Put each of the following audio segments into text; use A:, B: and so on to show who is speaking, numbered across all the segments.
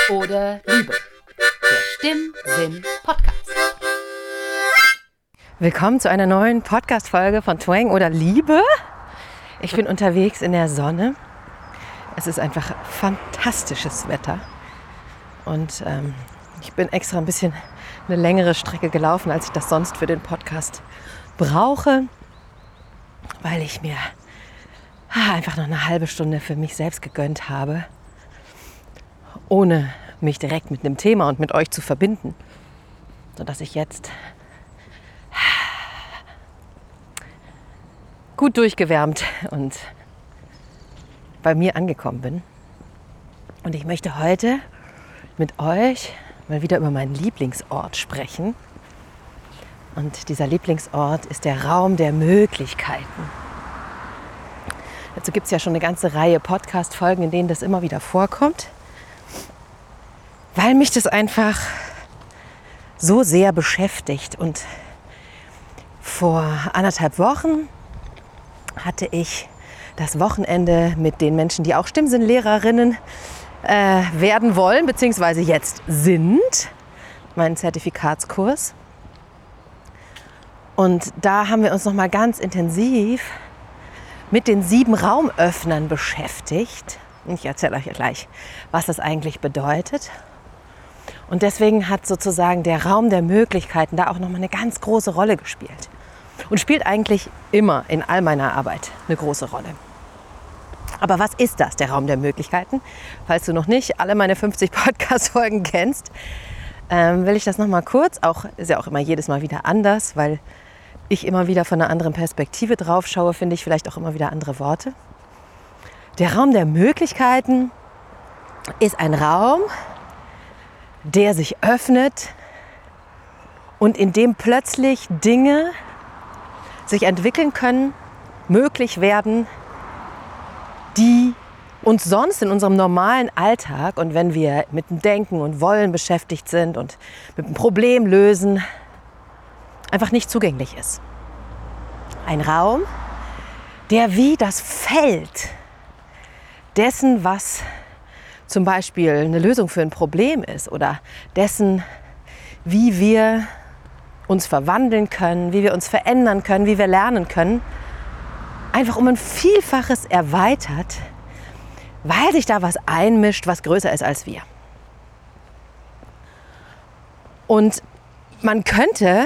A: oder Liebe. Der Stimmsinn-Podcast.
B: Willkommen zu einer neuen Podcast-Folge von Twang oder Liebe. Ich bin unterwegs in der Sonne. Es ist einfach fantastisches Wetter. Und ich bin extra ein bisschen eine längere Strecke gelaufen, als ich das sonst für den Podcast brauche, weil ich mir einfach noch eine halbe Stunde für mich selbst gegönnt habe, ohne mich direkt mit einem Thema und mit euch zu verbinden, sodass ich jetzt gut durchgewärmt und bei mir angekommen bin. Und ich möchte heute mit euch mal wieder über meinen Lieblingsort sprechen. Und dieser Lieblingsort ist der Raum der Möglichkeiten. Dazu gibt es ja schon eine ganze Reihe Podcast-Folgen, in denen das immer wieder vorkommt, weil mich das einfach so sehr beschäftigt. Und vor 1,5 Wochen hatte ich das Wochenende mit den Menschen, die auch Stimmsinnlehrerinnen werden wollen, beziehungsweise jetzt sind, meinen Zertifikatskurs. Und da haben wir uns noch mal ganz intensiv mit den 7 Raumöffnern beschäftigt. Ich erzähle euch gleich, was das eigentlich bedeutet. Und deswegen hat sozusagen der Raum der Möglichkeiten da auch noch mal eine ganz große Rolle gespielt. Und spielt eigentlich immer in all meiner Arbeit eine große Rolle. Aber was ist das, der Raum der Möglichkeiten? Falls du noch nicht alle meine 50 Podcast-Folgen kennst, will ich das noch mal kurz, ist ja auch immer jedes Mal wieder anders, weil ich immer wieder von einer anderen Perspektive drauf schaue, finde ich vielleicht auch immer wieder andere Worte. Der Raum der Möglichkeiten ist ein Raum, der sich öffnet und in dem plötzlich Dinge sich entwickeln können, möglich werden, die uns sonst in unserem normalen Alltag und wenn wir mit dem Denken und Wollen beschäftigt sind und mit dem Problem lösen, einfach nicht zugänglich ist. Ein Raum, der wie das Feld dessen, was zum Beispiel eine Lösung für ein Problem ist oder dessen, wie wir uns verwandeln können, wie wir uns verändern können, wie wir lernen können, einfach um ein Vielfaches erweitert, weil sich da was einmischt, was größer ist als wir. Und man könnte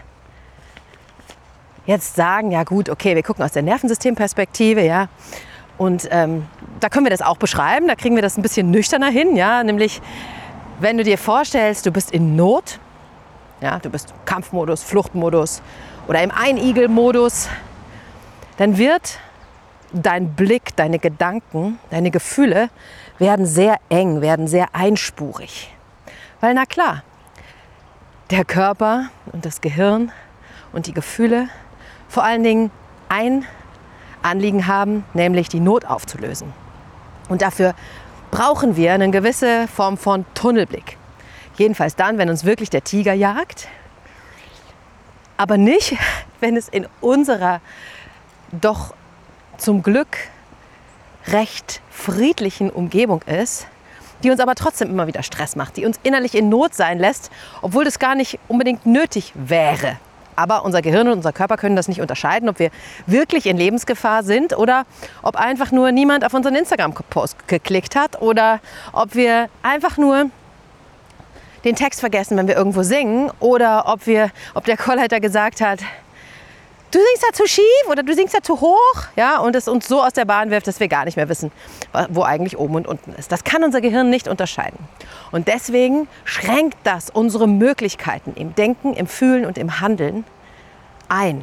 B: jetzt sagen, ja gut, okay, wir gucken aus der Nervensystemperspektive, ja, und da können wir das auch beschreiben, da kriegen wir das ein bisschen nüchterner hin, ja, nämlich wenn du dir vorstellst, du bist in Not, ja, du bist Kampfmodus, Fluchtmodus oder im Einigel-Modus, dann wird dein Blick, deine Gedanken, deine Gefühle werden sehr eng, werden sehr einspurig. Weil na klar, der Körper und das Gehirn und die Gefühle vor allen Dingen ein Anliegen haben, nämlich die Not aufzulösen. Und dafür brauchen wir eine gewisse Form von Tunnelblick. Jedenfalls dann, wenn uns wirklich der Tiger jagt, aber nicht, wenn es in unserer doch zum Glück recht friedlichen Umgebung ist, die uns aber trotzdem immer wieder Stress macht, die uns innerlich in Not sein lässt, obwohl das gar nicht unbedingt nötig wäre. Aber unser Gehirn und unser Körper können das nicht unterscheiden, ob wir wirklich in Lebensgefahr sind oder ob einfach nur niemand auf unseren Instagram-Post geklickt hat oder ob wir einfach nur den Text vergessen, wenn wir irgendwo singen oder ob der Chorleiter gesagt hat, du singst da zu schief oder du singst da zu hoch, ja, und es uns so aus der Bahn wirft, dass wir gar nicht mehr wissen, wo eigentlich oben und unten ist. Das kann unser Gehirn nicht unterscheiden. Und deswegen schränkt das unsere Möglichkeiten im Denken, im Fühlen und im Handeln ein.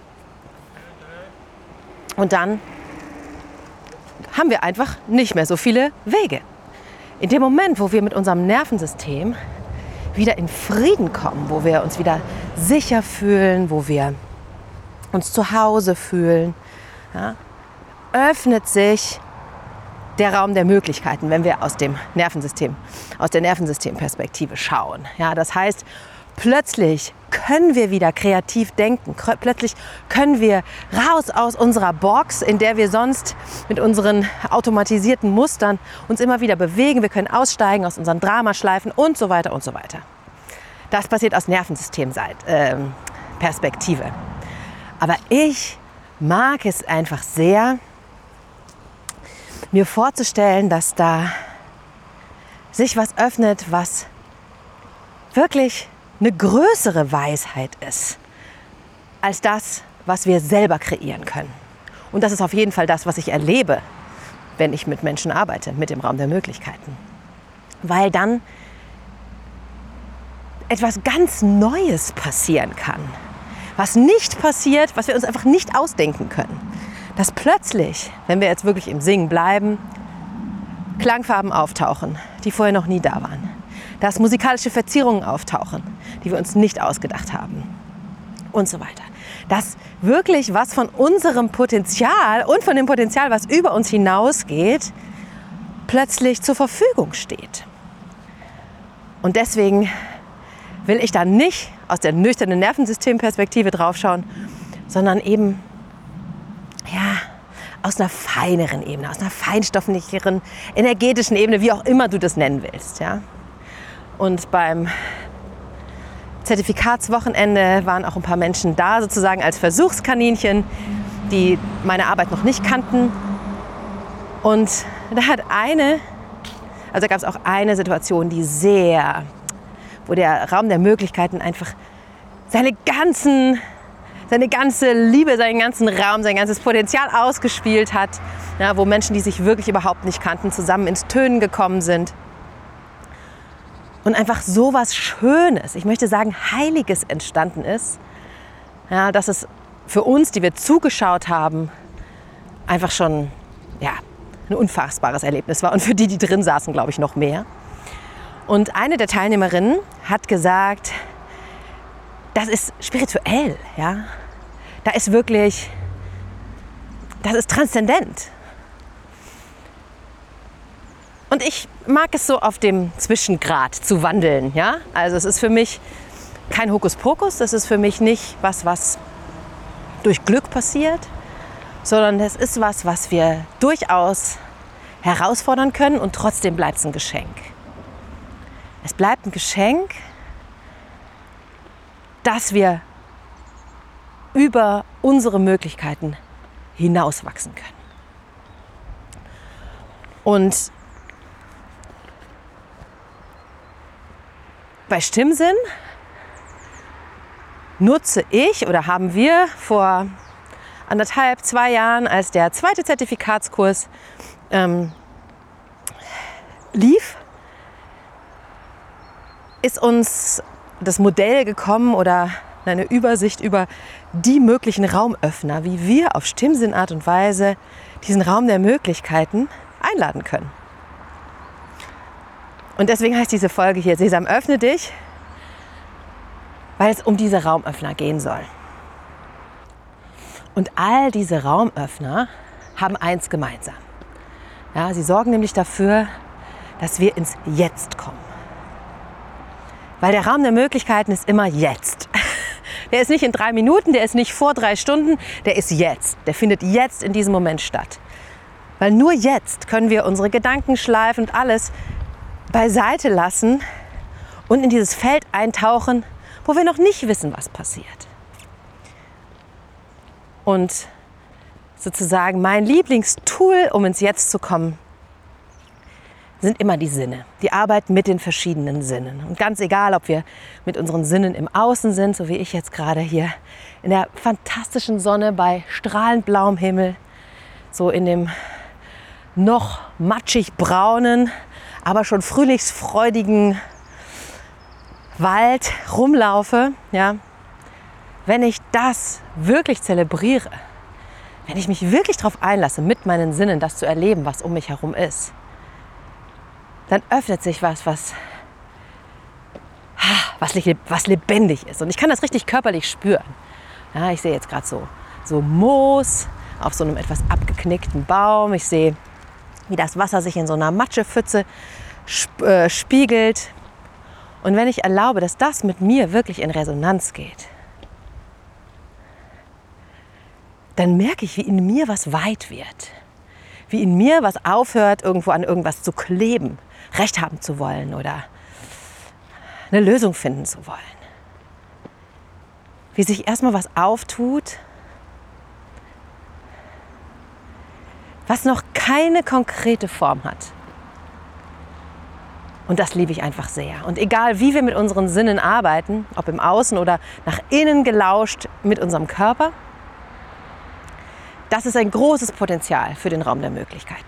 B: Und dann haben wir einfach nicht mehr so viele Wege. In dem Moment, wo wir mit unserem Nervensystem wieder in Frieden kommen, wo wir uns wieder sicher fühlen, wo wir uns zu Hause fühlen, ja, öffnet sich der Raum der Möglichkeiten, wenn wir aus der Nervensystemperspektive schauen. Ja, das heißt, plötzlich können wir wieder kreativ denken. Plötzlich können wir raus aus unserer Box, in der wir sonst mit unseren automatisierten Mustern uns immer wieder bewegen. Wir können aussteigen aus unseren Dramaschleifen und so weiter und so weiter. Das passiert aus Nervensystemperspektive. Aber ich mag es einfach sehr, mir vorzustellen, dass da sich was öffnet, was wirklich eine größere Weisheit ist als das, was wir selber kreieren können. Und das ist auf jeden Fall das, was ich erlebe, wenn ich mit Menschen arbeite, mit dem Raum der Möglichkeiten. Weil dann etwas ganz Neues passieren kann. Was nicht passiert, was wir uns einfach nicht ausdenken können. Dass plötzlich, wenn wir jetzt wirklich im Singen bleiben, Klangfarben auftauchen, die vorher noch nie da waren. Dass musikalische Verzierungen auftauchen, die wir uns nicht ausgedacht haben. Und so weiter. Dass wirklich was von unserem Potenzial und von dem Potenzial, was über uns hinausgeht, plötzlich zur Verfügung steht. Und deswegen will ich da nicht aus der nüchternen Nervensystemperspektive draufschauen, sondern eben aus einer feineren Ebene, aus einer feinstofflicheren, energetischen Ebene, wie auch immer du das nennen willst. Ja? Und beim Zertifikatswochenende waren auch ein paar Menschen da, sozusagen als Versuchskaninchen, die meine Arbeit noch nicht kannten. Und da gab es auch eine Situation, wo der Raum der Möglichkeiten einfach seine ganze Liebe, seinen ganzen Raum, sein ganzes Potenzial ausgespielt hat, ja, wo Menschen, die sich wirklich überhaupt nicht kannten, zusammen ins Tönen gekommen sind. Und einfach so was Schönes, ich möchte sagen Heiliges entstanden ist, ja, dass es für uns, die wir zugeschaut haben, einfach schon ein unfassbares Erlebnis war. Und für die drin saßen, glaube ich, noch mehr. Und eine der Teilnehmerinnen hat gesagt, das ist spirituell, ja. Das ist transzendent. Und ich mag es so auf dem Zwischengrad zu wandeln, ja. Also es ist für mich kein Hokuspokus, das ist für mich nicht was durch Glück passiert, sondern es ist was wir durchaus herausfordern können und trotzdem bleibt es ein Geschenk. Es bleibt ein Geschenk, dass wir über unsere Möglichkeiten hinauswachsen können. Und bei Stimmsinn haben wir vor 2 Jahren, als der zweite Zertifikatskurs lief, ist uns das Modell gekommen oder eine Übersicht über die möglichen Raumöffner, wie wir auf Stimmsinnart und Weise diesen Raum der Möglichkeiten einladen können. Und deswegen heißt diese Folge hier Sesam, öffne dich, weil es um diese Raumöffner gehen soll. Und all diese Raumöffner haben eins gemeinsam. Ja, sie sorgen nämlich dafür, dass wir ins Jetzt kommen. Weil der Raum der Möglichkeiten ist immer jetzt. Der ist nicht in 3 Minuten, der ist nicht vor 3 Stunden, der ist jetzt. Der findet jetzt in diesem Moment statt. Weil nur jetzt können wir unsere Gedankenschleifen und alles beiseite lassen und in dieses Feld eintauchen, wo wir noch nicht wissen, was passiert. Und sozusagen mein Lieblingstool, um ins Jetzt zu kommen, sind immer die Sinne. Die Arbeit mit den verschiedenen Sinnen. Und ganz egal, ob wir mit unseren Sinnen im Außen sind, so wie ich jetzt gerade hier in der fantastischen Sonne bei strahlend blauem Himmel, so in dem noch matschig braunen, aber schon frühlingsfreudigen Wald rumlaufe, ja, wenn ich das wirklich zelebriere, wenn ich mich wirklich darauf einlasse, mit meinen Sinnen das zu erleben, was um mich herum ist, dann öffnet sich was lebendig ist. Und ich kann das richtig körperlich spüren. Ja, ich sehe jetzt gerade so Moos auf so einem etwas abgeknickten Baum. Ich sehe, wie das Wasser sich in so einer Matschepfütze spiegelt. Und wenn ich erlaube, dass das mit mir wirklich in Resonanz geht, dann merke ich, wie in mir was weit wird. Wie in mir was aufhört, irgendwo an irgendwas zu kleben, Recht haben zu wollen oder eine Lösung finden zu wollen. Wie sich erstmal was auftut, was noch keine konkrete Form hat. Und das liebe ich einfach sehr. Und egal, wie wir mit unseren Sinnen arbeiten, ob im Außen oder nach innen gelauscht mit unserem Körper, das ist ein großes Potenzial für den Raum der Möglichkeiten.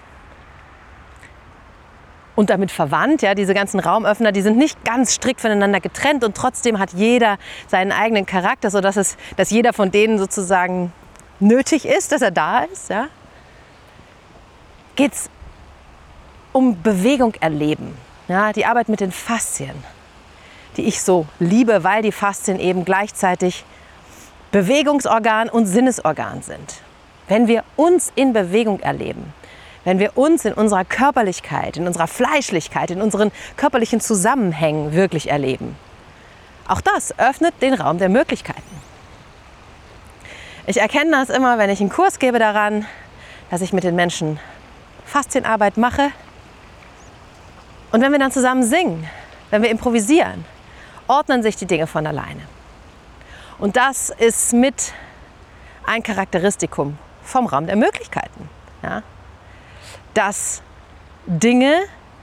B: Und damit verwandt, ja, diese ganzen Raumöffner, die sind nicht ganz strikt voneinander getrennt und trotzdem hat jeder seinen eigenen Charakter, sodass dass jeder von denen sozusagen nötig ist, dass er da ist. Ja. Geht es um Bewegung erleben. Ja, die Arbeit mit den Faszien, die ich so liebe, weil die Faszien eben gleichzeitig Bewegungsorgan und Sinnesorgan sind. Wenn wir uns in Bewegung erleben, wenn wir uns in unserer Körperlichkeit, in unserer Fleischlichkeit, in unseren körperlichen Zusammenhängen wirklich erleben, auch das öffnet den Raum der Möglichkeiten. Ich erkenne das immer, wenn ich einen Kurs gebe daran, dass ich mit den Menschen Faszienarbeit mache. Und wenn wir dann zusammen singen, wenn wir improvisieren, ordnen sich die Dinge von alleine. Und das ist mit ein Charakteristikum vom Raum der Möglichkeiten. Ja? Dass Dinge,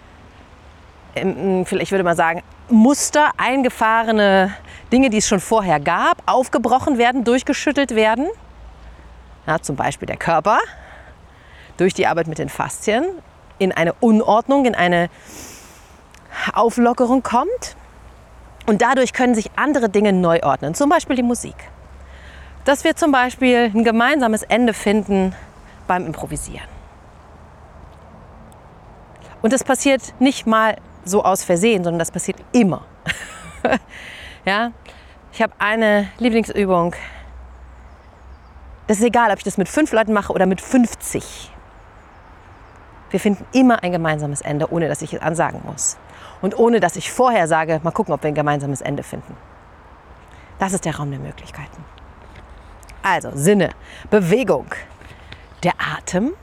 B: ich würde mal sagen, Muster, eingefahrene Dinge, die es schon vorher gab, aufgebrochen werden, durchgeschüttelt werden. Ja, zum Beispiel der Körper, durch die Arbeit mit den Faszien, in eine Unordnung, in eine Auflockerung kommt. Und dadurch können sich andere Dinge neu ordnen, zum Beispiel die Musik. Dass wir zum Beispiel ein gemeinsames Ende finden beim Improvisieren. Und das passiert nicht mal so aus Versehen, sondern das passiert immer. Ja? Ich habe eine Lieblingsübung. Das ist egal, ob ich das mit 5 Leuten mache oder mit 50. Wir finden immer ein gemeinsames Ende, ohne dass ich es ansagen muss. Und ohne dass ich vorher sage, mal gucken, ob wir ein gemeinsames Ende finden. Das ist der Raum der Möglichkeiten. Also Sinne, Bewegung, der Atem.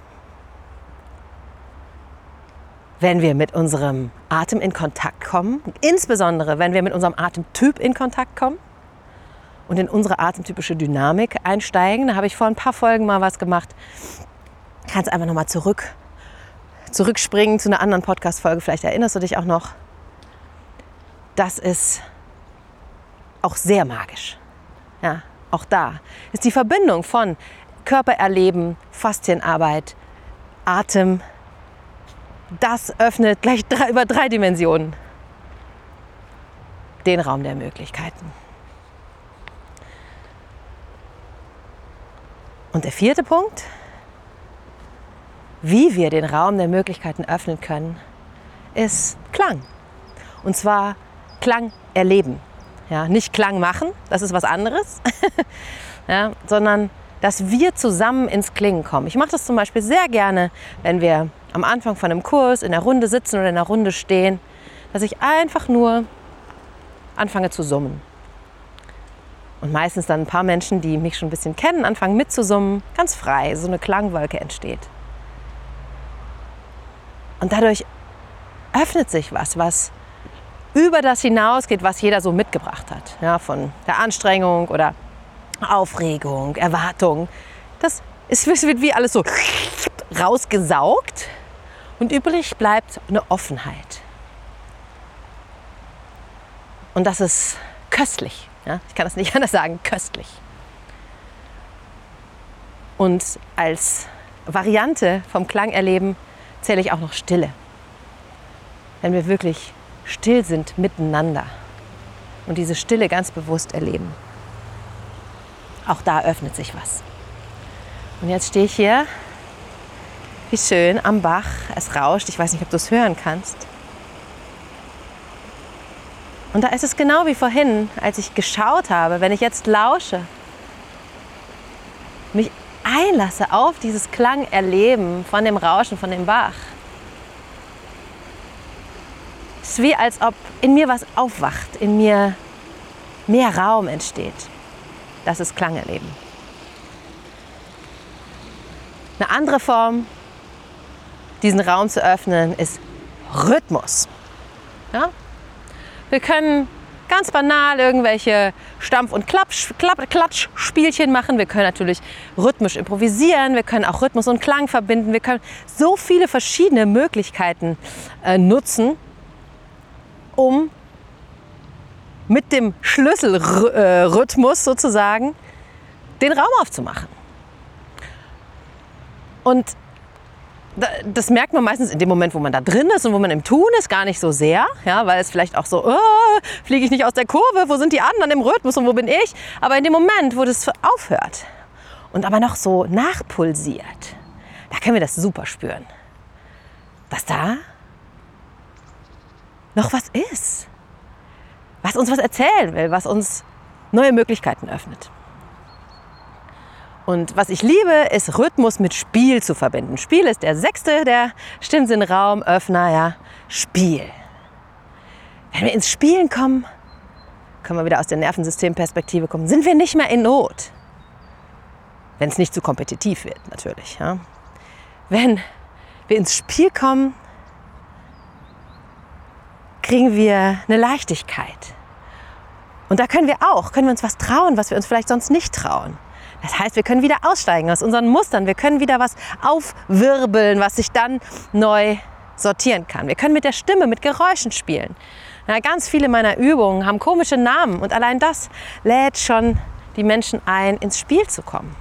B: Wenn wir mit unserem Atem in Kontakt kommen, insbesondere wenn wir mit unserem Atemtyp in Kontakt kommen und in unsere atemtypische Dynamik einsteigen, da habe ich vor ein paar Folgen mal was gemacht. Kannst einfach nochmal zurückspringen zu einer anderen Podcast-Folge, vielleicht erinnerst du dich auch noch. Das ist auch sehr magisch. Ja, auch da ist die Verbindung von Körpererleben, Faszienarbeit, Atem. Das öffnet gleich über 3 Dimensionen den Raum der Möglichkeiten. Und der 4. Punkt, wie wir den Raum der Möglichkeiten öffnen können, ist Klang. Und zwar Klang erleben. Ja, nicht Klang machen, das ist was anderes, ja, sondern dass wir zusammen ins Klingen kommen. Ich mache das zum Beispiel sehr gerne, wenn wir am Anfang von einem Kurs in der Runde sitzen oder in der Runde stehen, dass ich einfach nur anfange zu summen. Und meistens dann ein paar Menschen, die mich schon ein bisschen kennen, anfangen mitzusummen, ganz frei, so eine Klangwolke entsteht. Und dadurch öffnet sich was über das hinausgeht, was jeder so mitgebracht hat. Ja, von der Anstrengung oder Aufregung, Erwartung. Das wird wie alles so rausgesaugt und übrig bleibt eine Offenheit. Und das ist köstlich. Ja? Ich kann das nicht anders sagen, köstlich. Und als Variante vom Klangerleben zähle ich auch noch Stille. Wenn wir wirklich still sind miteinander und diese Stille ganz bewusst erleben. Auch da öffnet sich was. Und jetzt stehe ich hier, wie schön, am Bach. Es rauscht, ich weiß nicht, ob du es hören kannst. Und da ist es genau wie vorhin, als ich geschaut habe, wenn ich jetzt lausche, mich einlasse auf dieses Klangerleben von dem Rauschen, von dem Bach. Es ist wie, als ob in mir was aufwacht, in mir mehr Raum entsteht. Das ist Klangerleben. Eine andere Form, diesen Raum zu öffnen, ist Rhythmus. Ja? Wir können ganz banal irgendwelche Stampf- und Klatschspielchen machen. Wir können natürlich rhythmisch improvisieren. Wir können auch Rhythmus und Klang verbinden. Wir können so viele verschiedene Möglichkeiten nutzen, um mit dem Schlüsselrhythmus sozusagen den Raum aufzumachen. Und das merkt man meistens in dem Moment, wo man da drin ist und wo man im Tun ist, gar nicht so sehr, ja, weil es vielleicht auch so, fliege ich nicht aus der Kurve, wo sind die anderen im Rhythmus und wo bin ich? Aber in dem Moment, wo das aufhört und aber noch so nachpulsiert, da können wir das super spüren, dass da noch was ist, was uns was erzählen will, was uns neue Möglichkeiten öffnet. Und was ich liebe, ist Rhythmus mit Spiel zu verbinden. Spiel ist der 6. der Stimmsinn-Raumöffner, ja, Spiel. Wenn wir ins Spielen kommen, können wir wieder aus der Nervensystemperspektive kommen, sind wir nicht mehr in Not. Wenn es nicht zu kompetitiv wird, natürlich. Ja. Wenn wir ins Spiel kommen, kriegen wir eine Leichtigkeit. Und da können wir uns was trauen, was wir uns vielleicht sonst nicht trauen. Das heißt, wir können wieder aussteigen aus unseren Mustern. Wir können wieder was aufwirbeln, was sich dann neu sortieren kann. Wir können mit der Stimme, mit Geräuschen spielen. Ja, ganz viele meiner Übungen haben komische Namen und allein das lädt schon die Menschen ein, ins Spiel zu kommen.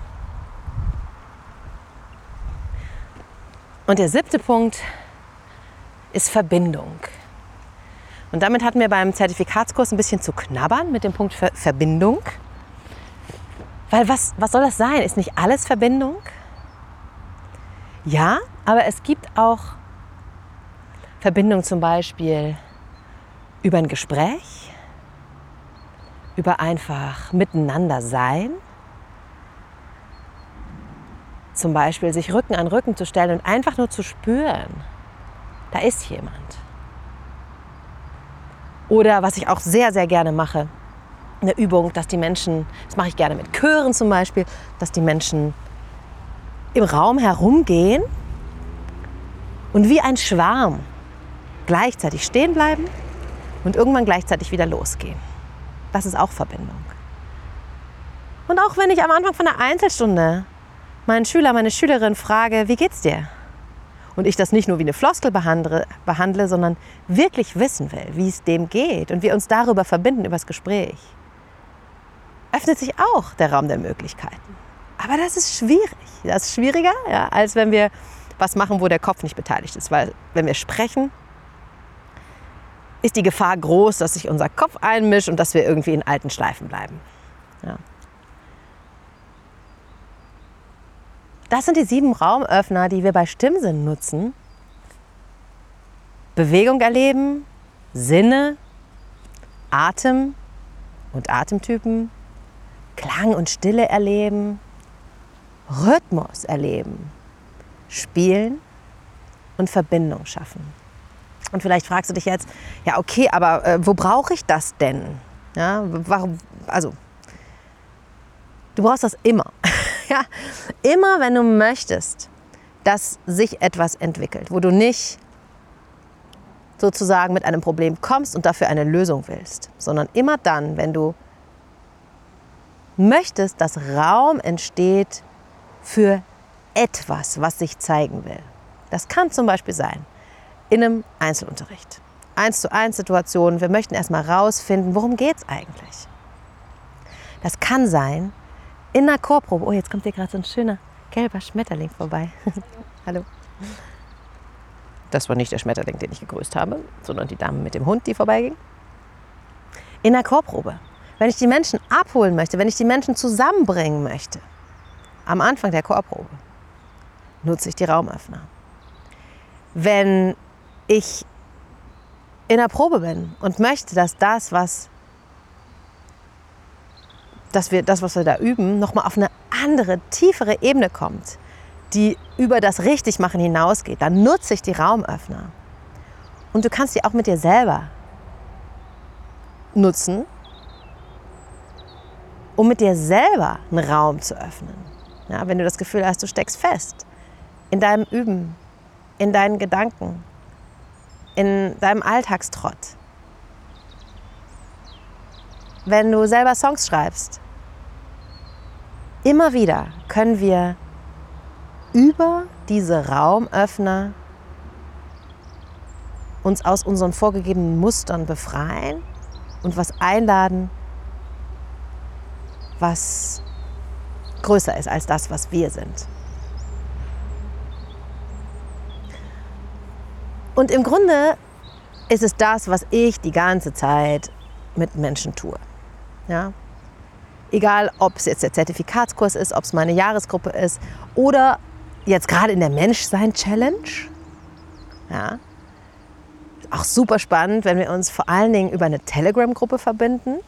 B: Und der 7. Punkt ist Verbindung. Und damit hatten wir beim Zertifikatskurs ein bisschen zu knabbern mit dem Punkt Verbindung. Weil was soll das sein? Ist nicht alles Verbindung? Ja, aber es gibt auch Verbindung zum Beispiel über ein Gespräch, über einfach miteinander sein. Zum Beispiel sich Rücken an Rücken zu stellen und einfach nur zu spüren, da ist jemand. Oder was ich auch sehr, sehr gerne mache, eine Übung, dass die Menschen, das mache ich gerne mit Chören zum Beispiel, dass die Menschen im Raum herumgehen und wie ein Schwarm gleichzeitig stehen bleiben und irgendwann gleichzeitig wieder losgehen. Das ist auch Verbindung. Und auch wenn ich am Anfang von einer Einzelstunde meinen Schüler, meine Schülerin frage, wie geht's dir? Und ich das nicht nur wie eine Floskel behandle, sondern wirklich wissen will, wie es dem geht und wir uns darüber verbinden, über das Gespräch, öffnet sich auch der Raum der Möglichkeiten. Aber das ist schwierig. Das ist schwieriger, ja, als wenn wir was machen, wo der Kopf nicht beteiligt ist. Weil wenn wir sprechen, ist die Gefahr groß, dass sich unser Kopf einmischt und dass wir irgendwie in alten Schleifen bleiben. Ja. Das sind die 7 Raumöffner, die wir bei Stimmsinn nutzen. Bewegung erleben, Sinne, Atem und Atemtypen, Klang und Stille erleben, Rhythmus erleben, spielen und Verbindung schaffen. Und vielleicht fragst du dich jetzt, ja okay, aber wo brauche ich das denn? Ja, warum? Also, du brauchst das immer. Ja, immer wenn du möchtest, dass sich etwas entwickelt, wo du nicht sozusagen mit einem Problem kommst und dafür eine Lösung willst, sondern immer dann, wenn du möchtest, dass Raum entsteht für etwas, was sich zeigen will. Das kann zum Beispiel sein in einem Einzelunterricht, 1:1 Situationen. Wir möchten erstmal rausfinden, worum geht es eigentlich. Das kann sein in einer Chorprobe. Oh, jetzt kommt hier gerade so ein schöner gelber Schmetterling vorbei. Hallo. Das war nicht der Schmetterling, den ich gegrüßt habe, sondern die Dame mit dem Hund, die vorbeiging. In einer Chorprobe. Wenn ich die Menschen abholen möchte, wenn ich die Menschen zusammenbringen möchte, am Anfang der Chorprobe, nutze ich die Raumöffner. Wenn ich in der Probe bin und möchte, dass was wir da üben, nochmal auf eine andere, tiefere Ebene kommt, die über das Richtigmachen hinausgeht, dann nutze ich die Raumöffner. Und du kannst die auch mit dir selber nutzen, um mit dir selber einen Raum zu öffnen. Ja, wenn du das Gefühl hast, du steckst fest in deinem Üben, in deinen Gedanken, in deinem Alltagstrott. Wenn du selber Songs schreibst, immer wieder können wir über diese Raumöffner uns aus unseren vorgegebenen Mustern befreien und was einladen, was größer ist als das, was wir sind. Und im Grunde ist es das, was ich die ganze Zeit mit Menschen tue. Ja? Egal, ob es jetzt der Zertifikatskurs ist, ob es meine Jahresgruppe ist oder jetzt gerade in der Menschsein-Challenge. Ja? Auch super spannend, wenn wir uns vor allen Dingen über eine Telegram-Gruppe verbinden.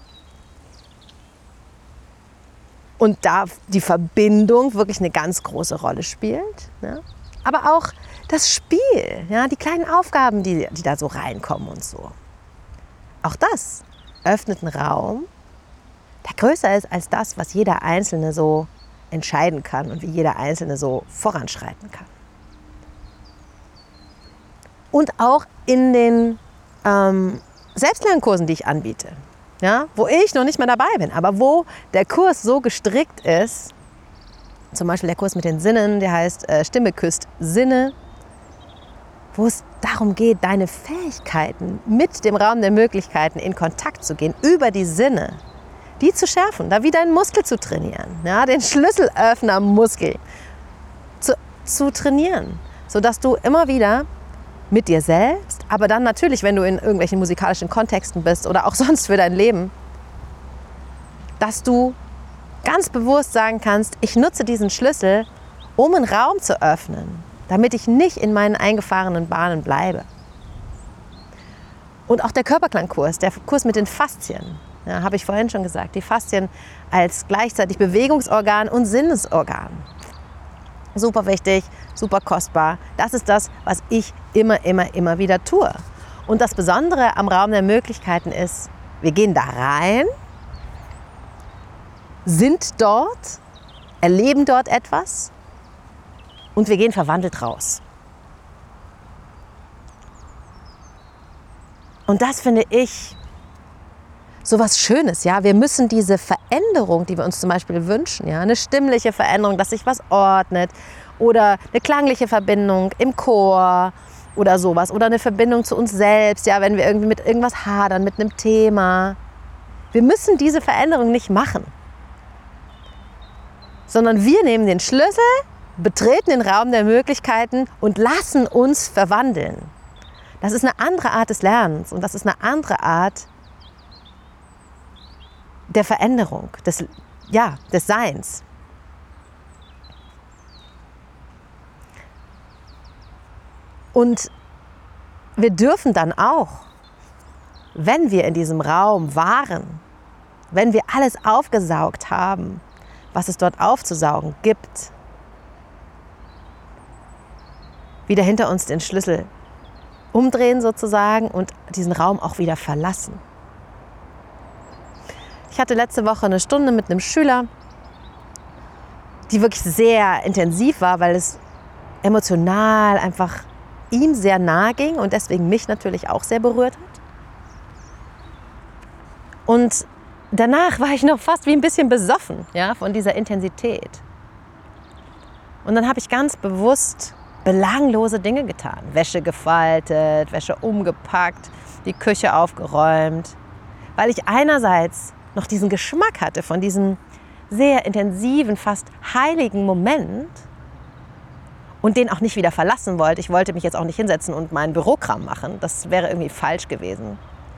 B: Und da die Verbindung wirklich eine ganz große Rolle spielt. Ja? Aber auch das Spiel, ja? Die kleinen Aufgaben, die da so reinkommen und so. Auch das öffnet einen Raum, der größer ist als das, was jeder Einzelne so entscheiden kann und wie jeder Einzelne so voranschreiten kann. Und auch in den Selbstlernkursen, die ich anbiete, ja, wo ich noch nicht mal dabei bin, aber wo der Kurs so gestrickt ist, zum Beispiel der Kurs mit den Sinnen, der heißt Stimme küsst Sinne, wo es darum geht, deine Fähigkeiten mit dem Raum der Möglichkeiten in Kontakt zu gehen, über die Sinne, die zu schärfen, da wieder einen Muskel zu trainieren, ja, den Schlüsselöffner-Muskel zu trainieren, sodass du immer wieder mit dir selbst, aber dann natürlich, wenn du in irgendwelchen musikalischen Kontexten bist oder auch sonst für dein Leben, dass du ganz bewusst sagen kannst, ich nutze diesen Schlüssel, um einen Raum zu öffnen, damit ich nicht in meinen eingefahrenen Bahnen bleibe. Und auch der Körperklangkurs, der Kurs mit den Faszien, ja, habe ich vorhin schon gesagt, die Faszien als gleichzeitig Bewegungsorgan und Sinnesorgan. Super wichtig, super kostbar. Das ist das, was ich immer wieder tue. Und das Besondere am Raum der Möglichkeiten ist, wir gehen da rein, sind dort, erleben dort etwas und wir gehen verwandelt raus. Und das finde ich so was Schönes, ja. Wir müssen diese Veränderung, die wir uns zum Beispiel wünschen, ja, eine stimmliche Veränderung, dass sich was ordnet oder eine klangliche Verbindung im Chor oder sowas oder eine Verbindung zu uns selbst, ja, wenn wir irgendwie mit irgendwas hadern, mit einem Thema. Wir müssen diese Veränderung nicht machen, sondern wir nehmen den Schlüssel, betreten den Raum der Möglichkeiten und lassen uns verwandeln. Das ist eine andere Art des Lernens und das ist eine andere Art der Veränderung, des Seins. Und wir dürfen dann auch, wenn wir in diesem Raum waren, wenn wir alles aufgesaugt haben, was es dort aufzusaugen gibt, wieder hinter uns den Schlüssel umdrehen sozusagen und diesen Raum auch wieder verlassen. Ich hatte letzte Woche eine Stunde mit einem Schüler, die wirklich sehr intensiv war, weil es emotional einfach ihm sehr nahe ging und deswegen mich natürlich auch sehr berührt hat. Und danach war ich noch fast wie ein bisschen besoffen, ja, von dieser Intensität. Und dann habe ich ganz bewusst belanglose Dinge getan. Wäsche gefaltet, Wäsche umgepackt, die Küche aufgeräumt, weil ich einerseits noch diesen Geschmack hatte von diesem sehr intensiven, fast heiligen Moment und den auch nicht wieder verlassen wollte. Ich wollte mich jetzt auch nicht hinsetzen und meinen Bürokram machen. Das wäre irgendwie falsch gewesen.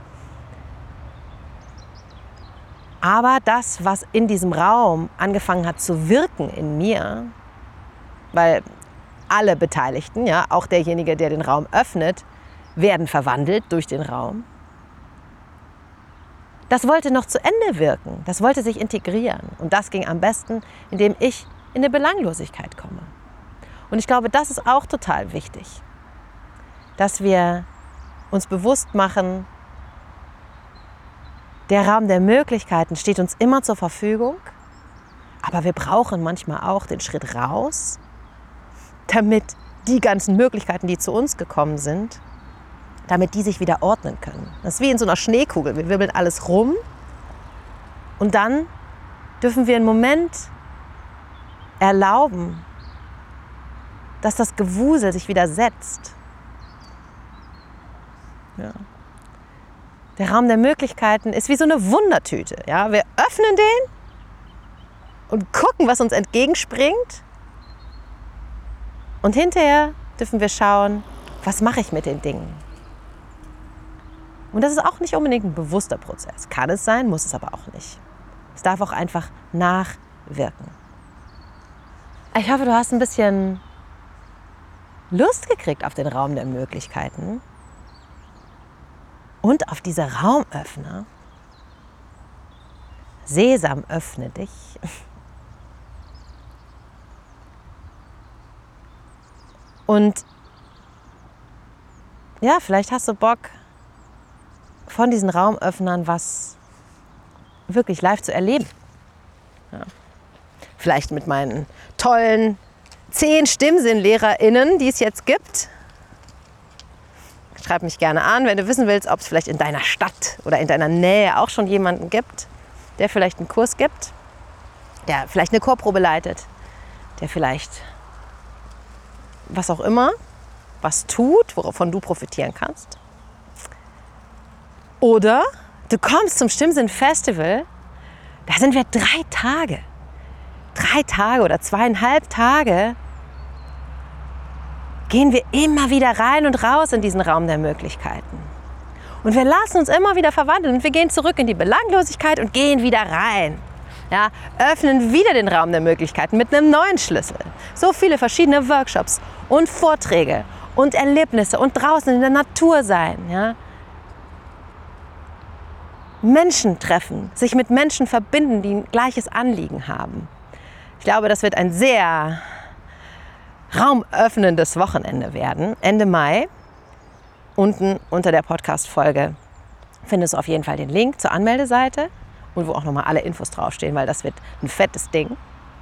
B: Aber das, was in diesem Raum angefangen hat zu wirken in mir, weil alle Beteiligten, ja, auch derjenige, der den Raum öffnet, werden verwandelt durch den Raum. Das wollte noch zu Ende wirken, das wollte sich integrieren. Und das ging am besten, indem ich in eine Belanglosigkeit komme. Und ich glaube, das ist auch total wichtig, dass wir uns bewusst machen, Der Raum der Möglichkeiten steht uns immer zur Verfügung, aber wir brauchen manchmal auch den Schritt raus, damit die ganzen Möglichkeiten, die zu uns gekommen sind, damit die sich wieder ordnen können. Das ist wie in so einer Schneekugel. Wir wirbeln alles rum und dann dürfen wir einen Moment erlauben, dass das Gewusel sich wieder setzt. Ja. Der Raum der Möglichkeiten ist wie so eine Wundertüte. Ja? Wir öffnen den und gucken, was uns entgegenspringt. Und hinterher dürfen wir schauen, was mache ich mit den Dingen. Und das ist auch nicht unbedingt ein bewusster Prozess. Kann es sein, muss es aber auch nicht. Es darf auch einfach nachwirken. Ich hoffe, du hast ein bisschen Lust gekriegt auf den Raum der Möglichkeiten und auf diese Raumöffner. Sesam, öffne dich. Und ja, vielleicht hast du Bock, von diesen Raumöffnern was wirklich live zu erleben. Ja. Vielleicht mit meinen tollen 10 StimmsinnlehrerInnen, die es jetzt gibt. Schreib mich gerne an, wenn du wissen willst, ob es vielleicht in deiner Stadt oder in deiner Nähe auch schon jemanden gibt, der vielleicht einen Kurs gibt, der vielleicht eine Chorprobe leitet, der vielleicht was auch immer, was tut, wovon du profitieren kannst. Oder du kommst zum Stimmsinn-Festival, da sind wir 3 Tage. 3 Tage oder 2,5 Tage gehen wir immer wieder rein und raus in diesen Raum der Möglichkeiten. Und wir lassen uns immer wieder verwandeln und wir gehen zurück in die Belanglosigkeit und gehen wieder rein. Ja, öffnen wieder den Raum der Möglichkeiten mit einem neuen Schlüssel. So viele verschiedene Workshops und Vorträge und Erlebnisse und draußen in der Natur sein. Ja. Menschen treffen, sich mit Menschen verbinden, die ein gleiches Anliegen haben. Ich glaube, das wird ein sehr raumöffnendes Wochenende werden, Ende Mai. Unten unter der Podcast-Folge findest du auf jeden Fall den Link zur Anmeldeseite und wo auch nochmal alle Infos draufstehen, weil das wird ein fettes Ding.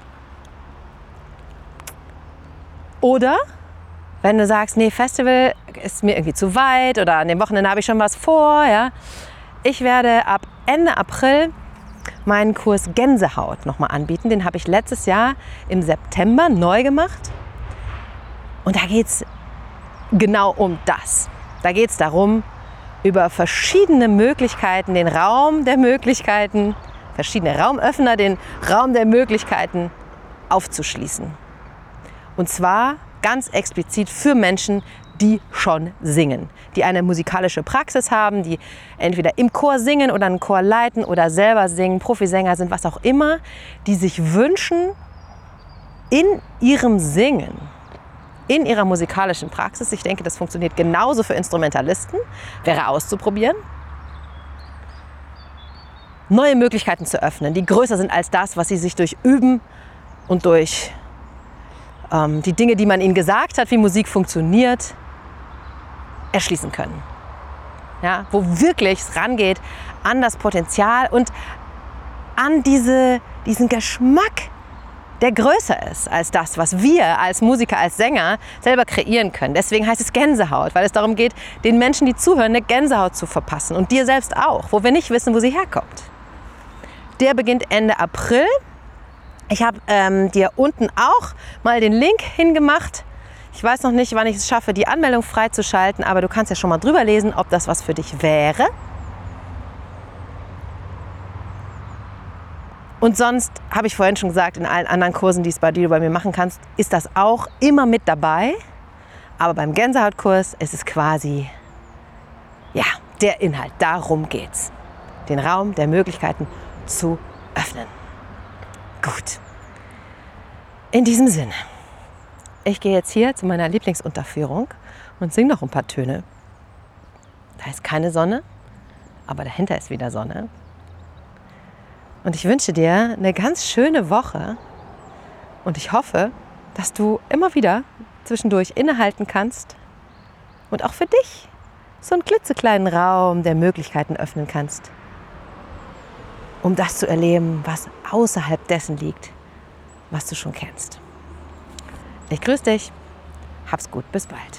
B: Oder wenn du sagst, nee, Festival ist mir irgendwie zu weit oder an dem Wochenende habe ich schon was vor. Ja. Ich werde ab Ende April meinen Kurs Gänsehaut nochmal anbieten. Den habe ich letztes Jahr im September neu gemacht. Und da geht es genau um das. Da geht es darum, über verschiedene Möglichkeiten, den Raum der Möglichkeiten, verschiedene Raumöffner, den Raum der Möglichkeiten aufzuschließen. Und zwar ganz explizit für Menschen, die schon singen, die eine musikalische Praxis haben, die entweder im Chor singen oder einen Chor leiten oder selber singen, Profisänger sind, was auch immer, die sich wünschen, in ihrem Singen, in ihrer musikalischen Praxis, ich denke, das funktioniert genauso für Instrumentalisten, wäre auszuprobieren, neue Möglichkeiten zu öffnen, die größer sind als das, was sie sich durch Üben und durch die Dinge, die man ihnen gesagt hat, wie Musik funktioniert, erschließen können. Ja, wo wirklich es rangeht an das Potenzial und an diesen Geschmack, der größer ist als das, was wir als Musiker, als Sänger selber kreieren können. Deswegen heißt es Gänsehaut, weil es darum geht, den Menschen, die zuhören, eine Gänsehaut zu verpassen und dir selbst auch, wo wir nicht wissen, wo sie herkommt. Der beginnt Ende April. Ich habe dir unten auch mal den Link hingemacht. Ich weiß noch nicht, wann ich es schaffe, die Anmeldung freizuschalten, aber du kannst ja schon mal drüber lesen, ob das was für dich wäre. Und sonst, habe ich vorhin schon gesagt, in allen anderen Kursen, die du bei mir machen kannst, ist das auch immer mit dabei. Aber beim Gänsehautkurs ist es quasi, ja, der Inhalt. Darum geht's. Den Raum der Möglichkeiten zu öffnen. Gut. In diesem Sinne, ich gehe jetzt hier zu meiner Lieblingsunterführung und singe noch ein paar Töne. Da ist keine Sonne, aber dahinter ist wieder Sonne. Und ich wünsche dir eine ganz schöne Woche und ich hoffe, dass du immer wieder zwischendurch innehalten kannst und auch für dich so einen klitzekleinen Raum der Möglichkeiten öffnen kannst. um das zu erleben, was außerhalb dessen liegt, was du schon kennst. Ich grüße dich. Hab's gut. Bis bald.